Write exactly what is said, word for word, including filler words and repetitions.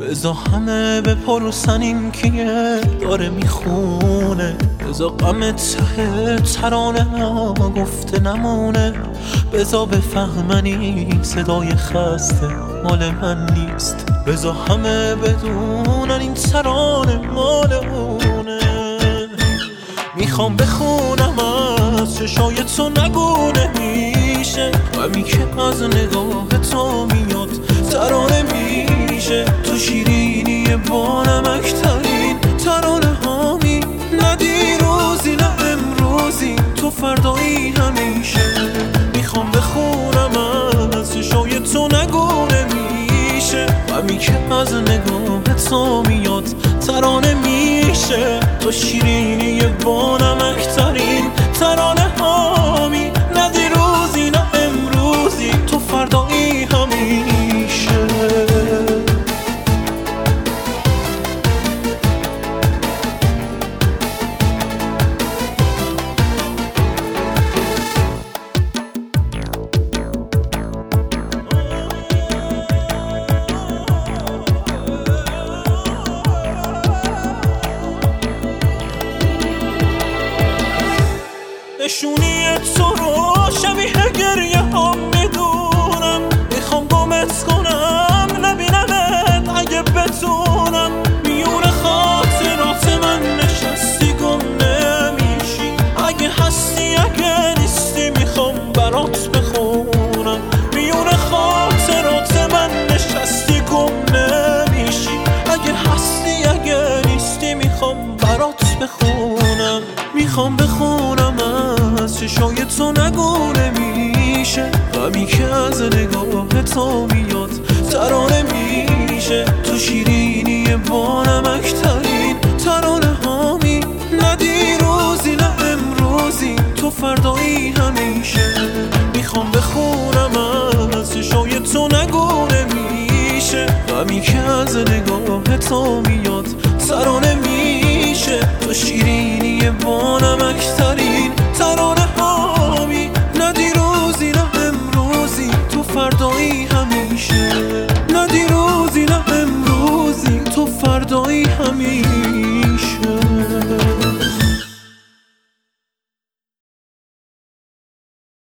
بزا همه بپرسن این کیه داره میخونه، بزا غم ته ترانه ها گفته نمونه، بزا بفهمن این صدای خسته مال من نیست، بزا همه بدونن این ترانه مال اونه. میخوام بخونم از چشای تو نگونه میشه، غمی که از نگاه تو میاد ترانه میشه، تو شیرینی با نمکترین ترانه هامی، نه دیروزی نه امروزی تو فردایی همیشه. میخوام بخونم از چشای تو نگونه میشه، غمی که از نگاه تو میاد ترانه میشه، تو شیرینی با نمکترین ترانه هامی، نه دیروزی نه امروزی تو فردایی همیشه. نشونی تو رو شبیه گریه هم میدونم، میخوام گمت کنم نبینمت اگه بتونم، میون خاطرات من نشستی گم نمیشی، اگه هستی اگه نیستی میخوام برات بخونم، میون خاطرات من نشستی گم نمیشی، اگه هستی اگه نیستی میخوام برات بخونم. میخوام بخونم از چشای تو نگونه میشه، غمی که از نگاه تو میاد ترانه میشه، تو شیرینی با نمکترین ترانه هامی، نه دیروزی نه امروزی تو فردایی همیشه. میخوام بخونم از چشای تو نگونه میشه، غمی که از نگاه تو میاد ترانه میشه، تو شیرینی با نمکترین ترانه هامی، نه دیروزی نه امروزی تو فردایی همیشه، نه دیروزی نه امروزی تو فردایی همیشه.